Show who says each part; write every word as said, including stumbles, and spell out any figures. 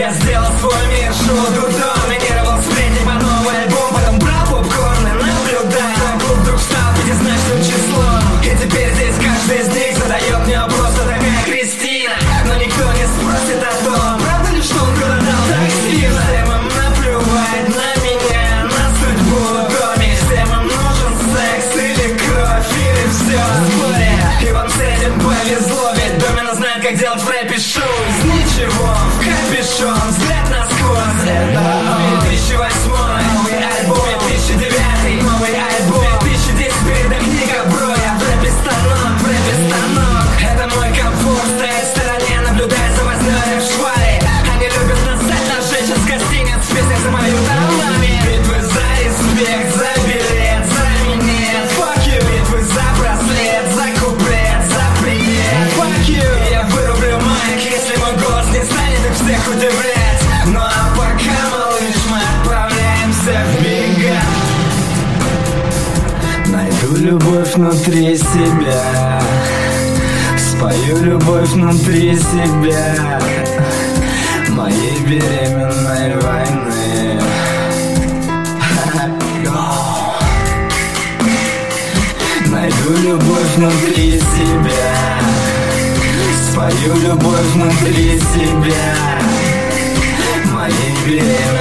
Speaker 1: Я сделал свой мир, шел дурдом, минировал сплетни по новый альбом. Потом брал попкорн и наблюдал. Клуб вдруг стал пятизначным числом. И теперь здесь каждый из них задает мне вопрос, кто такая Кристина. Но никто не спросит о том, правда ли, что он голодал так сильно. Всем им наплевать на меня, на судьбу доме. Всем им нужен секс или кровь, или все вскоре. И вам с этим повезло, ведь Домино знает, как делать в рэпе шоу. Из ничего в капюшон, взгляд насквозь. Это две тысячи восьмой, новый альбом, две тысячи девятый, новый альбом, две тысячи десятый, передо книга, бро, я в рэпе станок, в рэпе станок. Это мой комфорт, стоять в стороне, наблюдать за вознёй в шваре. Они любят насать на женщин с гостиниц, песня за мою талами. Битвы за респект, за билет, за минет, fuck you. Битвы за браслет, за куплет, за привет, fuck you. Я вырублю майк, если мой голос не станет их всех удивлять. Ну а пока, малыш, мы отправляемся в бега. Найду любовь внутри себя, спою любовь внутри себя, моей беременной войны. Найду любовь внутри себя, спою любовь внутри себя, моей беременной